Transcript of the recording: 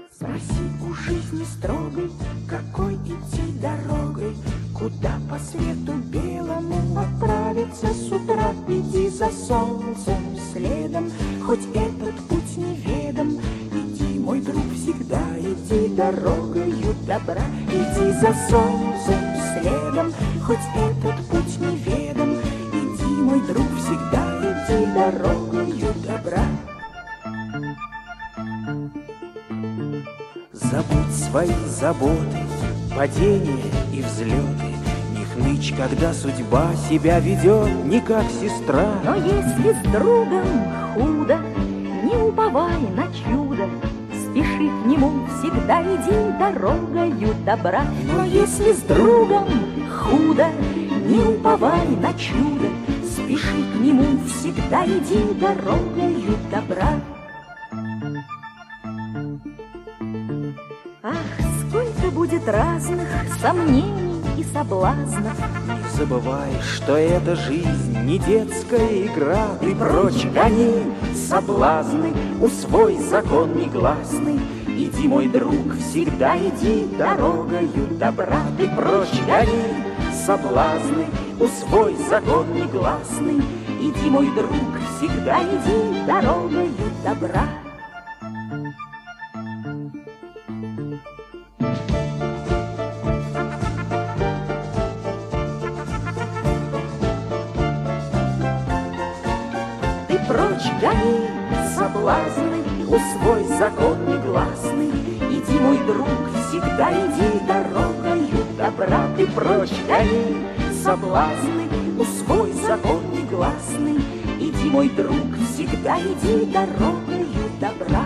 Спроси у жизни строгой, какой идти дорогой, куда по свету белому отправиться с утра. Иди за солнцем следом, хоть этот путь неведом. Иди, мой друг, всегда иди дорогою добра. Иди за солнцем следом, хоть этот путь неведом. Иди, мой друг, всегда иди дорогою добра. Забудь свои заботы, падения и взлеты. Не хнычь, когда судьба себя ведет не как сестра. Но если с другом худо, не уповай на чудо. Спеши к нему, всегда иди дорогою добра. Но если с другом худо, не уповай на чудо. Спеши к нему, всегда иди дорогою добра. Ах, сколько будет разных сомнений и соблазнов. Не забывай, что эта жизнь не детская игра. Ты прочь гони соблазны, усвой закон негласный. Иди, мой друг, всегда иди дорогою добра. Ты прочь гони соблазны, усвой закон негласный. Иди, мой друг, всегда иди дорогою добра. Прочь гони соблазны, усвой закон негласный. Иди, мой друг, всегда иди дорогою добра. Ты прочь гони соблазны, усвой закон негласный. Иди, мой друг, всегда иди дорогою добра.